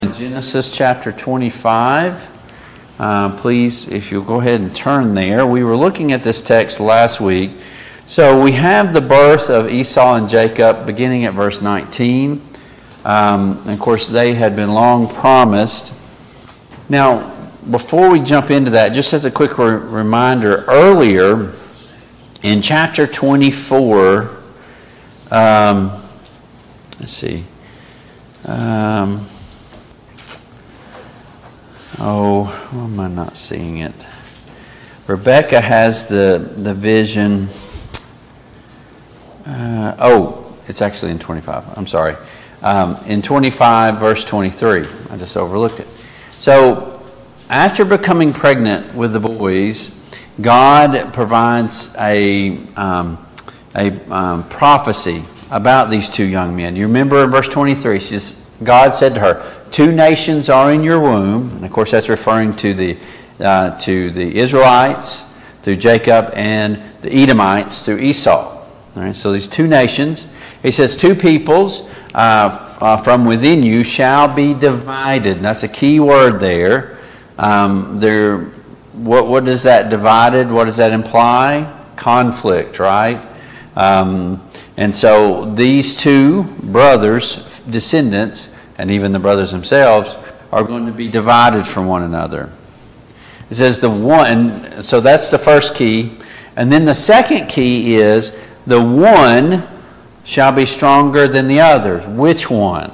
Genesis chapter 25. Please, if you'll go ahead and turn there. We were looking at this text last week. So we have the birth of Esau and Jacob beginning at verse 19. And of course, they had been long promised. Now, before we jump into that, just as a quick reminder, earlier in chapter 24, let's see. Why am I not seeing it? Rebecca has the vision. It's actually in 25. I'm sorry. In 25, verse 23. I just overlooked it. So, after becoming pregnant with the boys, God provides a prophecy about these two young men. You remember in verse 23, God said to her, 2 nations are in your womb. And of course, that's referring to the Israelites through Jacob and the Edomites through Esau. All right, so these 2 nations. He says 2 peoples from within you shall be divided. And that's a key word there. What does that divided? What does that imply? Conflict, right? And so these 2 brothers, descendants, and even the brothers themselves, are going to be divided from one another. It says so that's the first key. And then the second key is, the one shall be stronger than the others. Which one?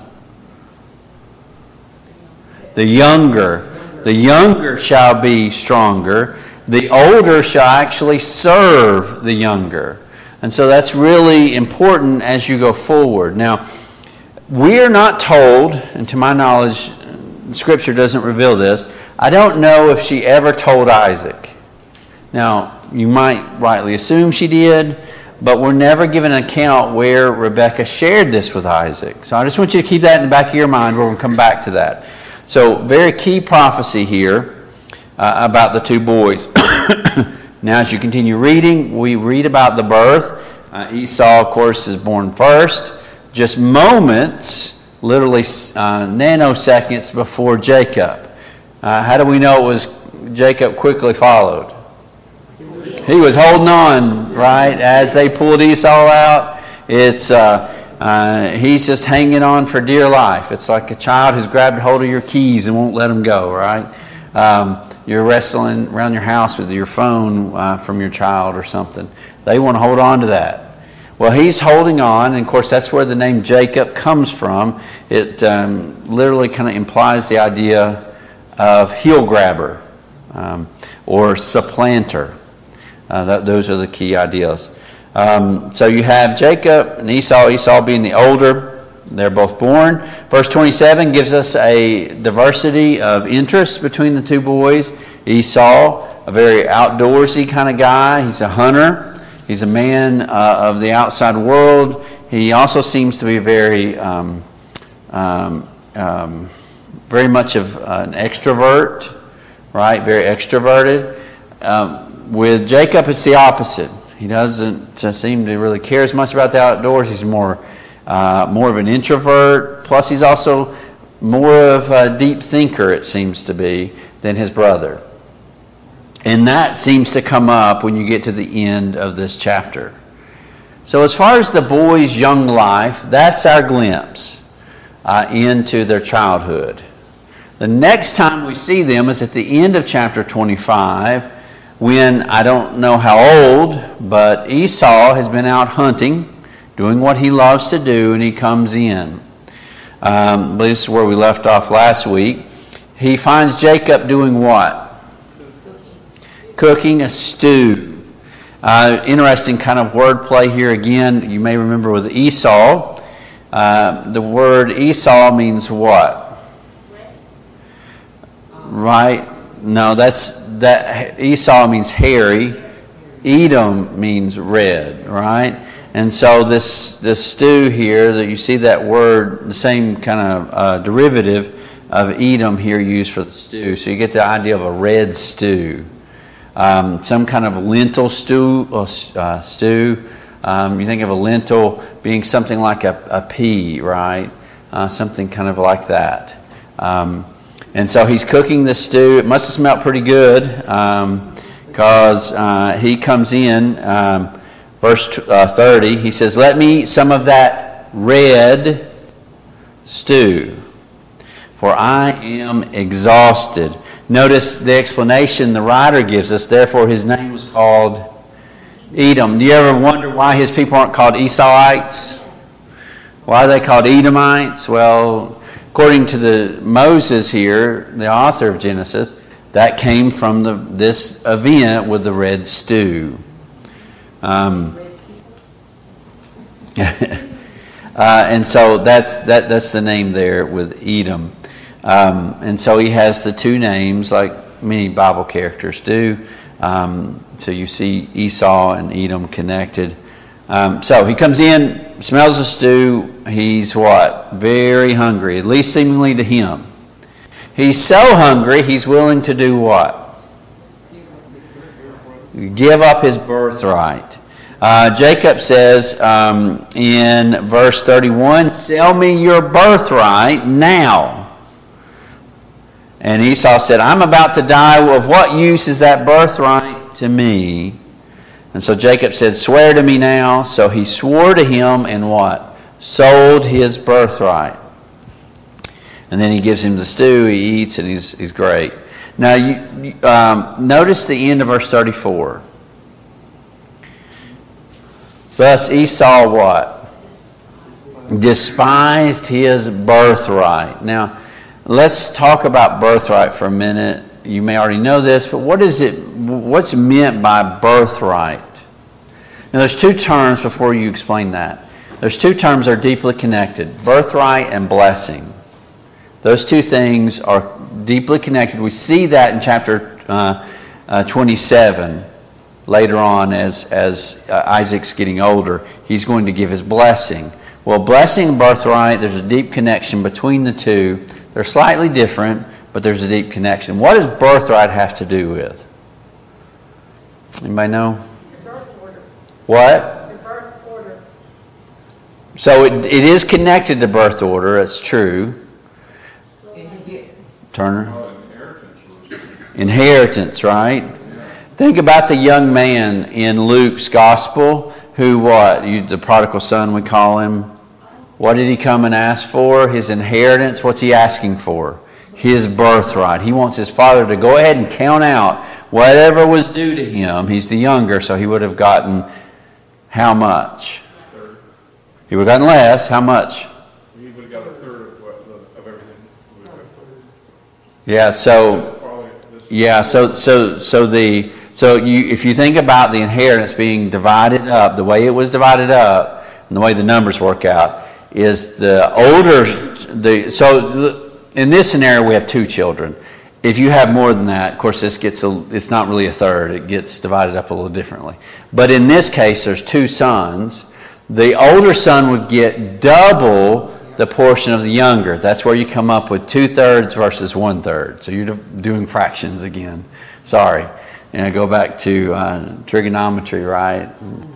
The younger. The younger shall be stronger. The older shall actually serve the younger. And so that's really important as you go forward. Now, we are not told, and to my knowledge, Scripture doesn't reveal this, I don't know if she ever told Isaac. Now, you might rightly assume she did, but we're never given an account where Rebekah shared this with Isaac. So I just want you to keep that in the back of your mind. We're going to come back to that. So, very key prophecy here about the 2 boys. Now, as you continue reading, we read about the birth. Esau, of course, is born first. Just moments, literally nanoseconds before Jacob. How do we know it was Jacob quickly followed? He was holding on, right, as they pulled Esau out. It's he's just hanging on for dear life. It's like a child who's grabbed hold of your keys and won't let them go, right? You're wrestling around your house with your phone from your child or something. They want to hold on to that. Well, he's holding on, and of course that's where the name Jacob comes from. It literally kind of implies the idea of heel grabber or supplanter. Those are the key ideas. So you have Jacob and Esau being the older. They're both born. Verse 27 gives us a diversity of interests between the 2 boys. Esau, a very outdoorsy kind of guy. He's a hunter. He's a man of the outside world. He also seems to be very much of an extrovert, right? Very extroverted. With Jacob, it's the opposite. He doesn't seem to really care as much about the outdoors. He's more of an introvert. Plus, he's also more of a deep thinker, it seems to be, than his brother. And that seems to come up when you get to the end of this chapter. So as far as the boys' young life, that's our glimpse into their childhood. The next time we see them is at the end of chapter 25, when, I don't know how old, but Esau has been out hunting, doing what he loves to do, and he comes in. This is where we left off last week. He finds Jacob doing what? Cooking a stew. Interesting kind of wordplay here again. You may remember with Esau. The word Esau means what? Right? No, that Esau means hairy. Edom means red, right? And so this stew here, that you see that word, the same kind of derivative of Edom here used for the stew. So you get the idea of a red stew. Some kind of lentil stew. You think of a lentil being something like a pea, right? Something kind of like that. And so he's cooking the stew. It must have smelled pretty good because he comes in, verse 30, he says, "Let me eat some of that red stew, for I am exhausted." Notice the explanation the writer gives us. Therefore, his name was called Edom. Do you ever wonder why his people aren't called Esauites? Why are they called Edomites? Well, according to Moses here, the author of Genesis, that came from this event with the red stew. And so that's the name there with Edom. And so he has the two names like many Bible characters do. So you see Esau and Edom connected. So he comes in, smells the stew. He's what? Very hungry, at least seemingly to him. He's so hungry, he's willing to do what? Give up his birthright. Jacob says in verse 31, "Sell me your birthright now." And Esau said, "I'm about to die. Of what use is that birthright to me?" And so Jacob said, "Swear to me now." So he swore to him and what? Sold his birthright. And then he gives him the stew, he eats, and he's great. Now, you notice the end of verse 34. Thus Esau what? Despised his birthright. Now, let's talk about birthright for a minute. You may already know this, but what's meant by birthright? Now, there's two terms before you explain that. There's two terms that are deeply connected, birthright and blessing. Those two things are deeply connected. We see that in chapter 27. Later on, as Isaac's getting older, he's going to give his blessing. Well, blessing and birthright, there's a deep connection between the two. They're slightly different, but there's a deep connection. What does birthright have to do with? Anybody know? The birth order. What? The birth order. So it is connected to birth order, it's true. Turner? Inheritance, right? Think about the young man in Luke's gospel who the prodigal son we call him. What did he come and ask for? His inheritance. What's he asking for? His birthright. He wants his father to go ahead and count out whatever was due to him. He's the younger, so he would have gotten how much? He would have gotten less. How much? He would have got a third of everything. Yeah. If you think about the inheritance being divided up, the way it was divided up, and the way the numbers work out, is the older. In this scenario, we have two children. If you have more than that, of course, it's not really a third. It gets divided up a little differently. But in this case, there's two sons. The older son would get double the portion of the younger. That's where you come up with 2/3 versus 1/3. So you're doing fractions again. Sorry. And go back to trigonometry, right?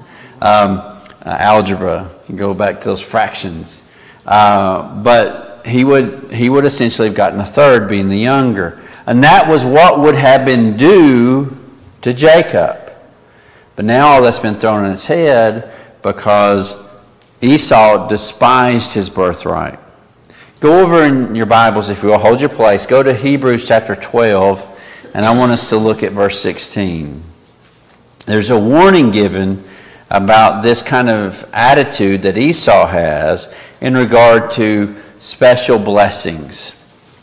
Algebra. You go back to those fractions. But he would essentially have gotten a third, being the younger. And that was what would have been due to Jacob. But now all that's been thrown on its head because Esau despised his birthright. Go over in your Bibles, if you will, hold your place. Go to Hebrews chapter 12, and I want us to look at verse 16. There's a warning given about this kind of attitude that Esau has in regard to special blessings.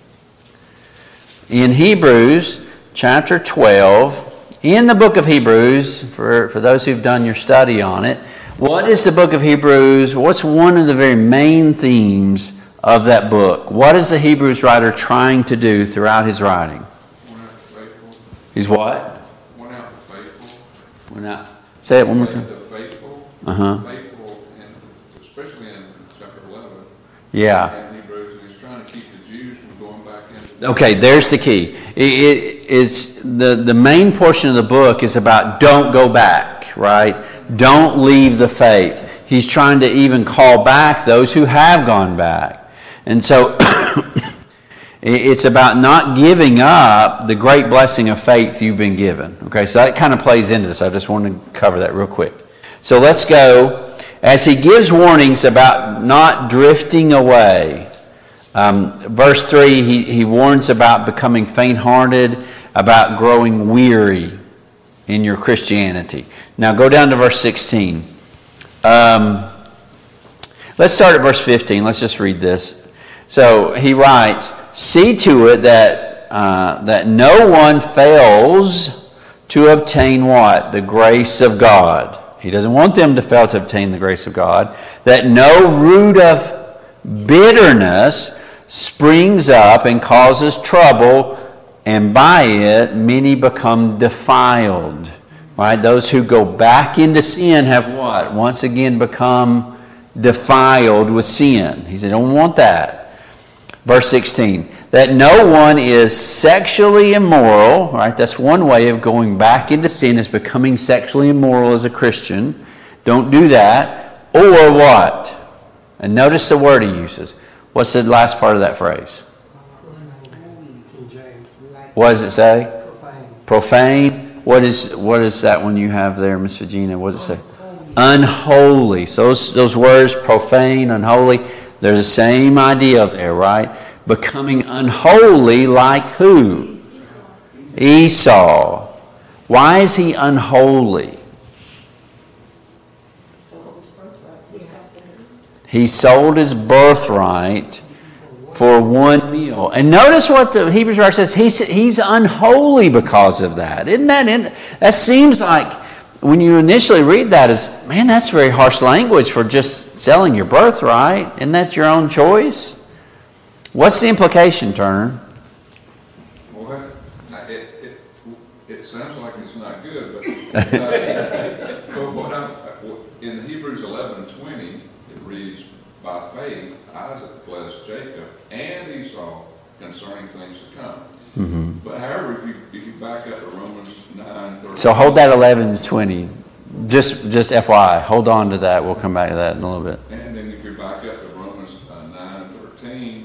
In Hebrews chapter 12, in the book of Hebrews, for those who've done your study on it, what is the book of Hebrews? What's one of the very main themes of that book? What is the Hebrews writer trying to do throughout his writing? One out the faithful. He's what? One out the faithful. One out. Say it one more time. The faithful. Uh-huh. Faithful, and especially in chapter 11. Yeah. In Hebrews, and he's trying to keep the Jews from going back into. Okay, there's the key. It's the main portion of the book is about don't go back, right? Don't leave the faith. He's trying to even call back those who have gone back. And so It's about not giving up the great blessing of faith you've been given. Okay, so that kind of plays into this. I just want to cover that real quick. So let's go. As he gives warnings about not drifting away, verse 3, he warns about becoming faint-hearted, about growing weary in your Christianity. Now go down to verse 16. Let's start at verse 15. Let's just read this. So he writes, "See to it that no one fails to obtain" what? "The grace of God." He doesn't want them to fail to obtain the grace of God. "That no root of bitterness springs up and causes trouble, and by it many become defiled." Right? Those who go back into sin have what? Once again become defiled with sin. He said, don't want that. Verse 16, "That no one is sexually immoral," right? That's one way of going back into sin, is becoming sexually immoral as a Christian. Don't do that. Or what? And notice the word he uses. What's the last part of that phrase? What does it say? Profane. What is that one you have there, Miss Virginia? What does it say? Unholy. So those words, profane, unholy, they're the same idea there, right? Becoming unholy like who? Esau. Why is he unholy? He sold his birthright for one meal. And notice what the Hebrews writer says. He's unholy because of that. Isn't that? That seems like, when you initially read that, as, man, that's very harsh language for just selling your birthright. Isn't that your own choice? What's the implication, Turner? Well, it sounds like it's not good, but, in Hebrews 11:20, it reads, "By faith Isaac blessed Jacob and Esau concerning things to come." Mm-hmm. But however, if you back up to Romans 9:13. So hold that 11-20. Just FYI. Hold on to that. We'll come back to that in a little bit. And then if you back up to Romans 9:13,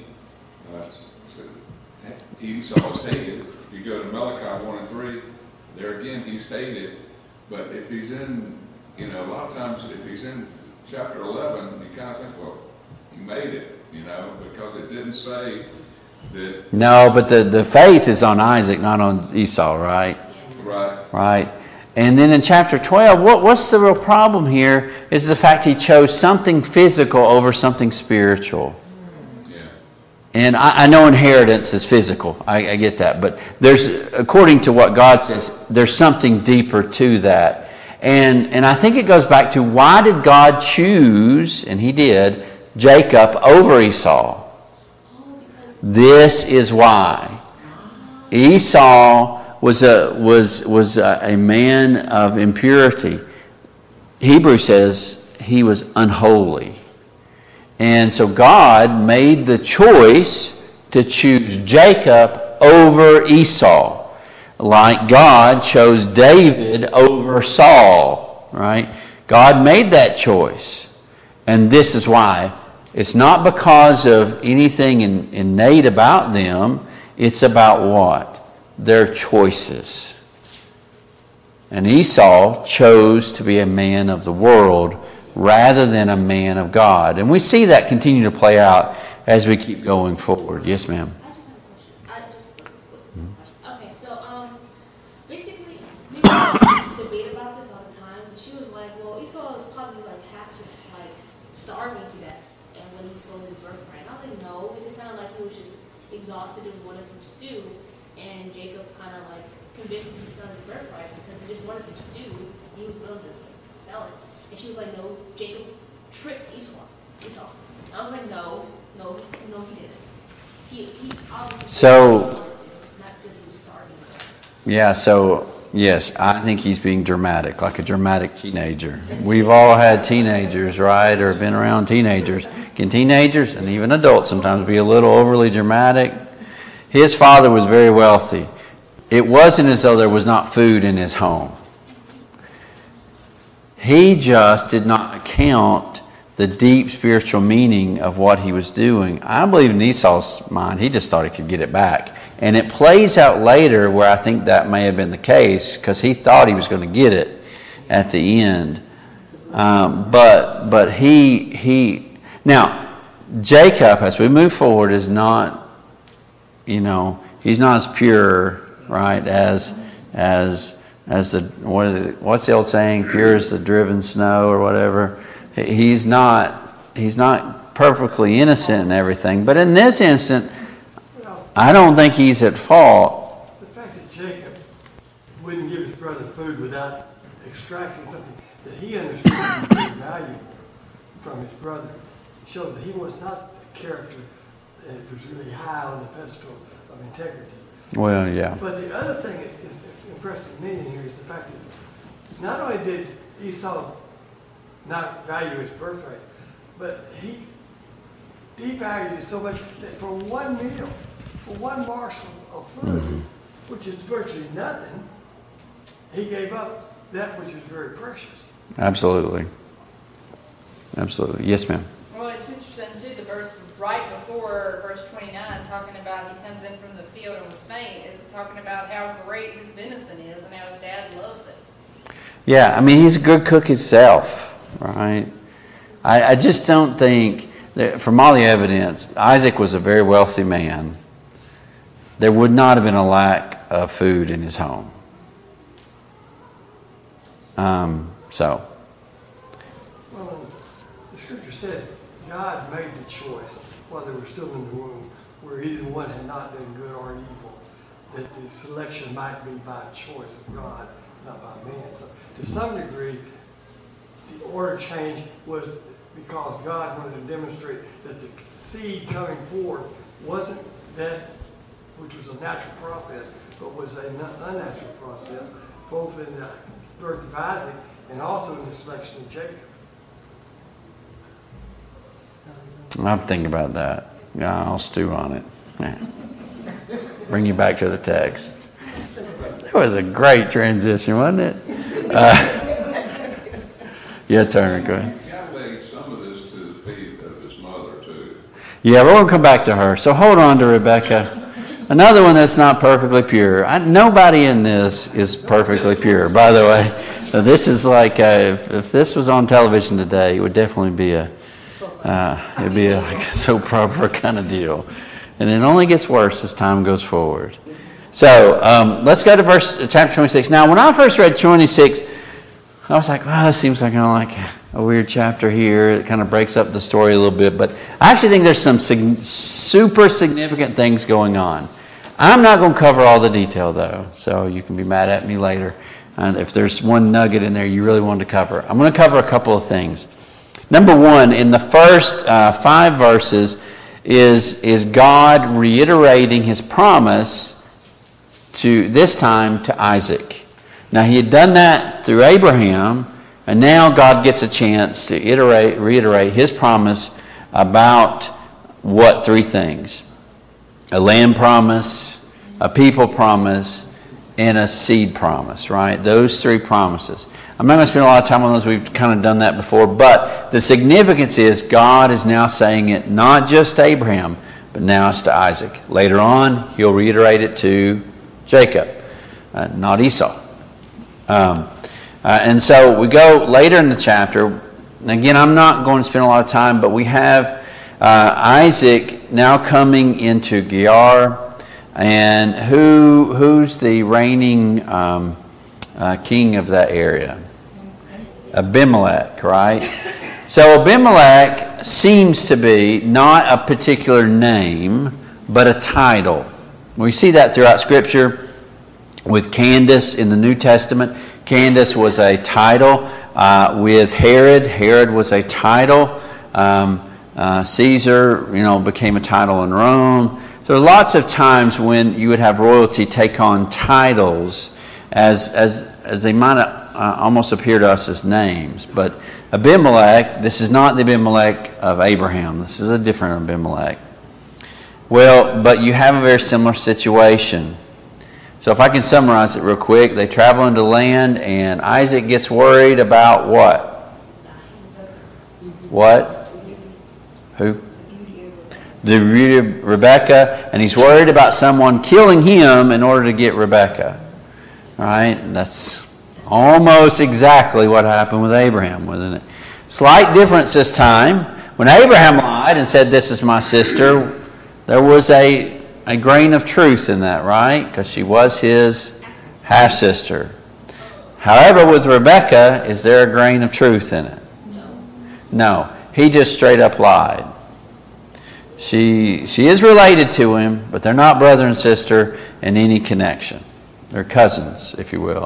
Esau's hated. If you go to Malachi 1:3, there again he's hated. But if he's in, a lot of times if he's in chapter 11, you kind of think, well, he made it, because it didn't say that. No, but the faith is on Isaac, not on Esau, right? Right. Right. And then in chapter 12, what's the real problem here is the fact he chose something physical over something spiritual. Yeah. And I know inheritance is physical. I get that. But there's, according to what God says, there's something deeper to that. And I think it goes back to, why did God choose, and he did, Jacob over Esau? This is why. Esau was a man of impurity. Hebrew says he was unholy. And so God made the choice to choose Jacob over Esau. Like God chose David over Saul, right? God made that choice. And this is why. It's not because of anything innate about them. It's about what? Their choices. And Esau chose to be a man of the world rather than a man of God. And we see that continue to play out as we keep going forward. Yes, ma'am. I just have a question. Okay, so basically we debate about this all the time. She was like, well, Esau is probably like half starving to death, and when he sold his birthright. And I was like, no, it just sounded like he was just exhausted and wanted some stew, and Jacob kind of convinced him to sell his birthright because he just wanted some stew, and he was willing to sell it. And she was like, no, Jacob tricked Esau. And I was like, no, he didn't. He obviously wanted to, not because he was starving. Yeah, so yes, I think he's being dramatic, like a dramatic teenager. We've all had teenagers, right, or been around teenagers. Can teenagers and even adults sometimes be a little overly dramatic? His father was very wealthy. It wasn't as though there was not food in his home. He just did not account the deep spiritual meaning of what he was doing. I believe in Esau's mind, he just thought he could get it back. And it plays out later where I think that may have been the case, because he thought he was going to get it at the end. But he now, Jacob, as we move forward, is not, he's not as pure, right, as the, what's the old saying, pure as the driven snow or whatever. He's not perfectly innocent and everything. But in this instant, I don't think he's at fault. The fact that Jacob wouldn't give his brother food without extracting something that he understood to be valuable from his brother shows that he was not a character that was really high on the pedestal of integrity. Well, yeah. But the other thing that is impressive me in here is the fact that not only did Esau not value his birthright, but he devalued it so much that for one meal, for one morsel of food, which is virtually nothing, he gave up that which is very precious. Absolutely. Yes, ma'am. Well, it's interesting too, the verse right before verse 29, talking about he comes in from the field and was faint, is talking about how great his venison is and how his dad loves it. Yeah, I mean, he's a good cook himself, right? I just don't think that, from all the evidence, Isaac was a very wealthy man. There would not have been a lack of food in his home. Well, the scripture says God made the choice while they were still in the womb, where either one had not done good or evil, that the selection might be by choice of God, not by man. So to some degree, the order change was because God wanted to demonstrate that the seed coming forth wasn't that which was a natural process, but was an unnatural process, both in the birth of Isaac and also in the selection of Jacob. I'm thinking about that. Yeah, I'll stew on it. Yeah. Bring you back to the text. That was a great transition, wasn't it? Yeah, Turner, go ahead. You gotta lay some of this to the feet of his mother, too. Yeah, we're going to come back to her. So hold on to Rebecca. Another one that's not perfectly pure. Nobody in this is perfectly pure, by the way. So this is like, if this was on television today, it would definitely be it'd be like a soap opera kind of deal. And it only gets worse as time goes forward. So let's go to chapter 26. Now, when I first read 26, I was like, wow, this seems like kind of like a weird chapter here. It kind of breaks up the story a little bit. But I actually think there's some super significant things going on. I'm not going to cover all the detail, though, so you can be mad at me later. And if there's one nugget in there you really wanted to cover. I'm going to cover a couple of things. Number one, in the first 5 verses is God reiterating his promise to this time to Isaac. Now, he had done that through Abraham, and now God gets a chance to reiterate his promise about what? 3 things. A land promise, a people promise, and a seed promise, right? Those 3 promises. I'm not going to spend a lot of time on those. We've kind of done that before. But the significance is God is now saying it not just to Abraham, but now it's to Isaac. Later on, he'll reiterate it to Jacob, not Esau. And so we go later in the chapter. Again, I'm not going to spend a lot of time, but we have Isaac now coming into Gerar. And who's the reigning king of that area? Abimelech, right? So Abimelech seems to be not a particular name, but a title. We see that throughout Scripture with Candace in the New Testament. Candace was a title. With Herod was a title. Caesar, became a title in Rome. So lots of times when you would have royalty take on titles as they might almost appear to us as names. But Abimelech, this is not the Abimelech of Abraham. This is a different Abimelech. Well, but you have a very similar situation. So if I can summarize it real quick, they travel into land and Isaac gets worried about what? what? Who? The beauty of Rebekah, and he's worried about someone killing him in order to get Rebekah. All right? And that's almost exactly what happened with Abraham, wasn't it? Slight difference this time. When Abraham lied and said, "This is my sister," there was a grain of truth in that, right? Because she was his half-sister. However, with Rebekah, is there a grain of truth in it? No. He just straight up lied. She is related to him, but they're not brother and sister in any connection. They're cousins, if you will.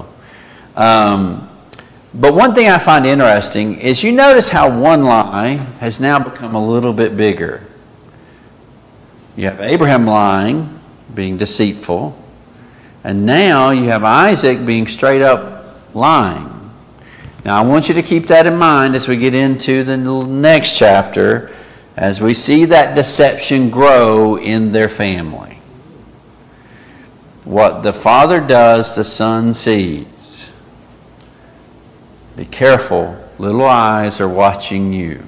But one thing I find interesting is you notice how one lie has now become a little bit bigger. You have Abraham lying, being deceitful, and now you have Isaac being straight up lying. Now I want you to keep that in mind as we get into the next chapter, as we see that deception grow in their family. What the father does, the son sees. Be careful, little eyes are watching you.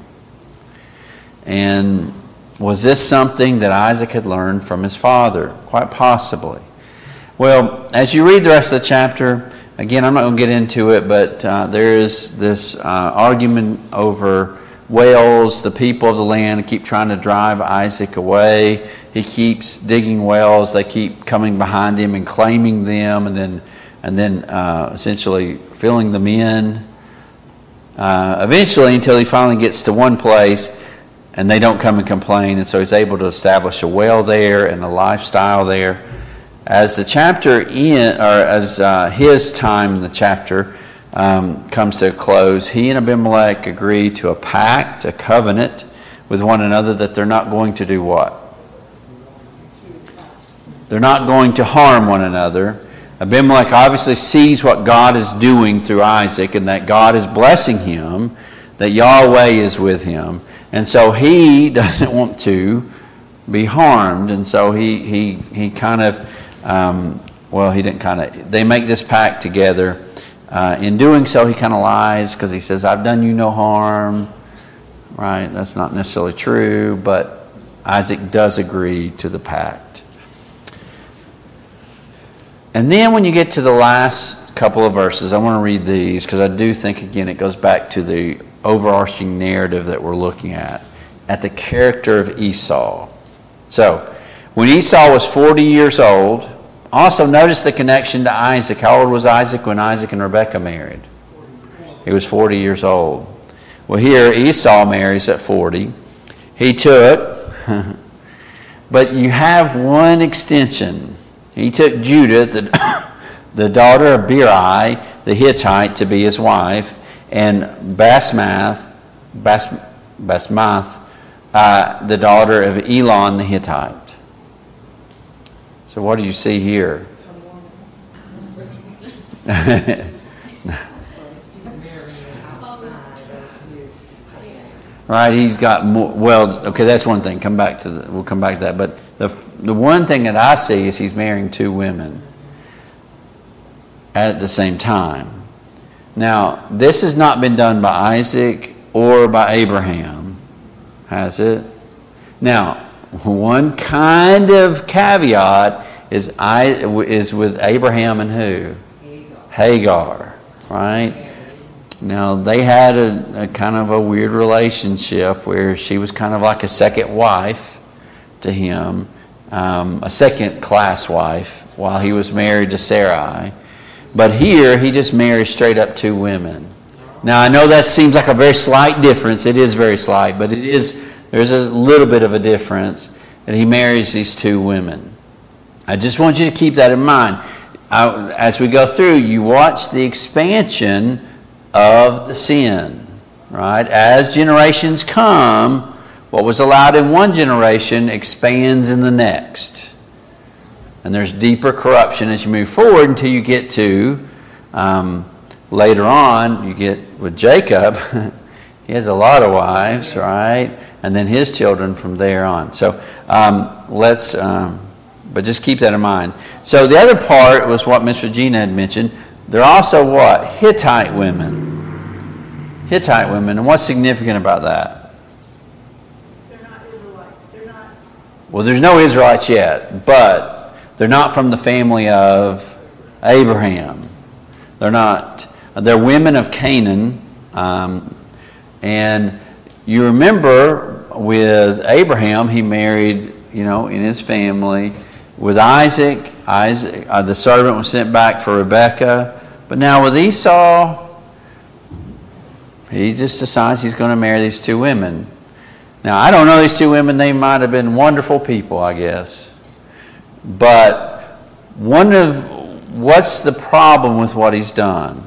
And was this something that Isaac had learned from his father? Quite possibly. Well, as you read the rest of the chapter, again, I'm not going to get into it, but there is this argument over wells. The people of the land keep trying to drive Isaac away. He keeps digging wells. They keep coming behind him and claiming them, and then essentially filling them in. Eventually, until he finally gets to one place, and they don't come and complain, and so he's able to establish a well there and a lifestyle there. As the chapter as his time in the chapter comes to a close, he and Abimelech agree to a pact, a covenant with one another that they're not going to do what? They're not going to harm one another. Abimelech obviously sees what God is doing through Isaac and that God is blessing him, that Yahweh is with him. And so he doesn't want to be harmed. And so he kind of, they make this pact together. In doing so, he kind of lies because he says, "I've done you no harm." Right? That's not necessarily true, but Isaac does agree to the pact. And then when you get to the last couple of verses, I want to read these because I do think, again, it goes back to the overarching narrative that we're looking at the character of Esau. So, when Esau was 40 years old, also notice the connection to Isaac. How old was Isaac when Isaac and Rebekah married? He was 40 years old. Well, here Esau marries at 40. He took, but you have one extension. He took Judith, the daughter of Beeri, the Hittite, to be his wife, and Basmath, the daughter of Elon the Hittite. So what do you see here? Right, he's got more. Well, okay, that's one thing. We'll come back to that. But the one thing that I see is he's marrying two women at the same time. Now, this has not been done by Isaac or by Abraham, has it? Now, one kind of caveat is with Abraham and who? Hagar, right? Now, they had a kind of a weird relationship where she was kind of like a second wife to him, a second-class wife, while he was married to Sarai. But here, he just marries straight up two women. Now, I know that seems like a very slight difference. It is very slight, but there's a little bit of a difference that he marries these two women. I just want you to keep that in mind. As we go through, you watch the expansion of the sin, right? As generations come, what was allowed in one generation expands in the next. And there's deeper corruption as you move forward until you get to, later on, you get with Jacob. He has a lot of wives, right? And then his children from there on. So but just keep that in mind. So the other part was what Miss Regina had mentioned. They're also what? Hittite women. Hittite women. And what's significant about that? well, there's no Israelites yet, but they're not from the family of Abraham. They're not. They're women of Canaan. And you remember with Abraham, he married, in his family. With Isaac, the servant was sent back for Rebekah. But now with Esau, he just decides he's going to marry these two women. Now, I don't know these two women. They might have been wonderful people, I guess. But what's the problem with what he's done?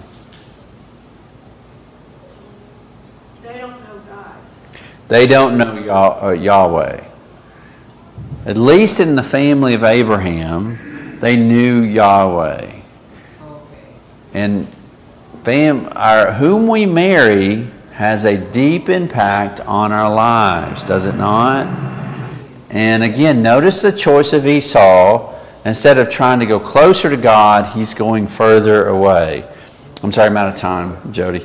They don't know God. They don't know Yahweh. At least in the family of Abraham, they knew Yahweh. Okay. And whom we marry has a deep impact on our lives, does it not? And again, notice the choice of Esau. Instead of trying to go closer to God, he's going further away. I'm sorry, I'm out of time, Jody.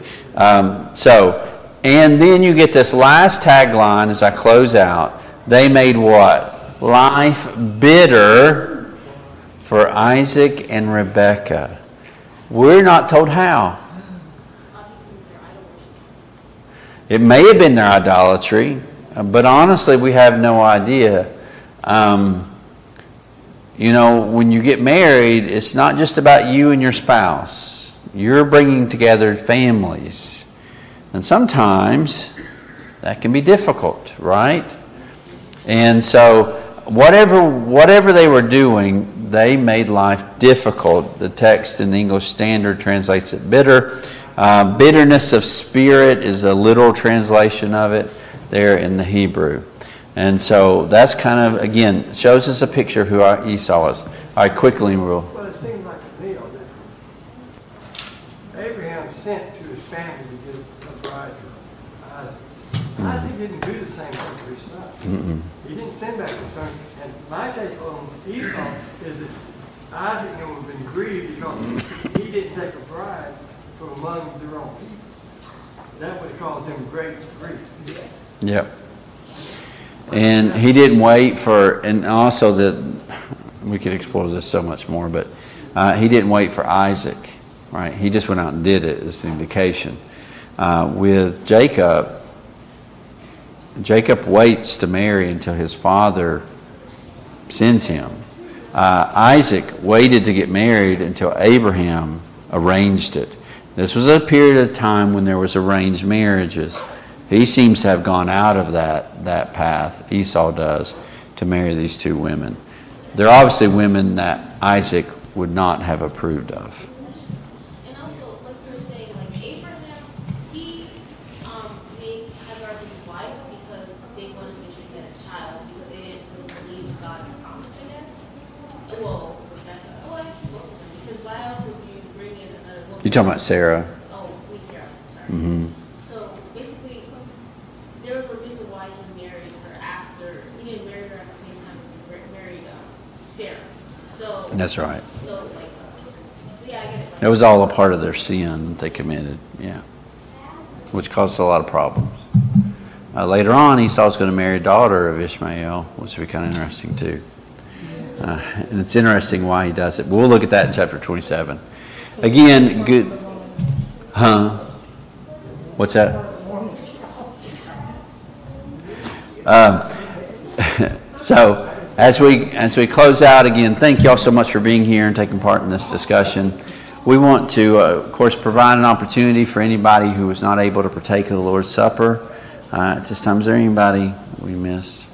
And then you get this last tagline as I close out. They made what? Life bitter for Isaac and Rebekah. We're not told how. It may have been their idolatry, but honestly, we have no idea. When you get married, it's not just about you and your spouse. You're bringing together families. And sometimes that can be difficult, right? And so whatever they were doing, they made life difficult. The text in the English Standard translates it bitter. Bitterness of spirit is a literal translation of it there in the Hebrew. And so that's kind of, again, shows us a picture of who Esau is. All right, quickly we'll... Well, it seems like to me that Abraham sent to his family to get a bride for Isaac. Isaac didn't do the same thing for his son. He didn't send back his son. And my take on Esau is that Isaac would have been grieved because he didn't take a bride from among their own people. That would have caused him great grief. Yep. And he didn't wait for, and also we could explore this so much more, but he didn't wait for Isaac, right? He just went out and did it as an indication. With Jacob waits to marry until his father sends him. Isaac waited to get married until Abraham arranged it. This was a period of time when there was arranged marriages. He seems to have gone out of that path, Esau does, to marry these two women. They're obviously women that Isaac would not have approved of. And also, like you were saying, like Abraham, he made Hagar his wife because they wanted to make sure he had a child because they didn't really believe in God's promise, I guess. Well, Rebecca. Oh, actually, both of them. Because why else would you bring in another woman? You're talking about Sarah. Oh, me, Sarah. Sorry. Mm-hmm. So basically, there was a reason why he married her after. He didn't marry her at the same time as he married Sarah. So. That's right. So yeah, I get it. It was all a part of their sin that they committed, yeah, which caused a lot of problems. Later on, Esau's going to marry a daughter of Ishmael, which will be kind of interesting too. And it's interesting why he does it. But we'll look at that in chapter 27. Again, good. Huh? What's that? So as we close out again, thank y'all so much for being here and taking part in this discussion. We want to, of course, provide an opportunity for anybody who was not able to partake of the Lord's Supper. At this time, is there anybody we missed?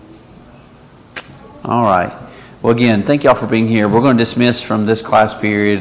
All right. Well, again, thank y'all for being here. We're going to dismiss from this class period